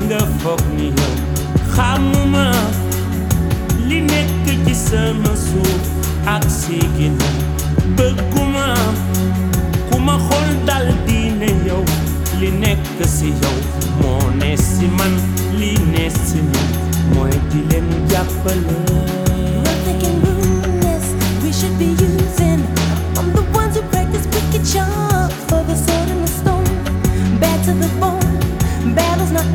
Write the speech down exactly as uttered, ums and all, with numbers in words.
nga foog ni yow xamuma li nekk ci sama suuf ak si ginnaaw bëgguma ku ma xool dal di ne yow li nekk si yow moo ne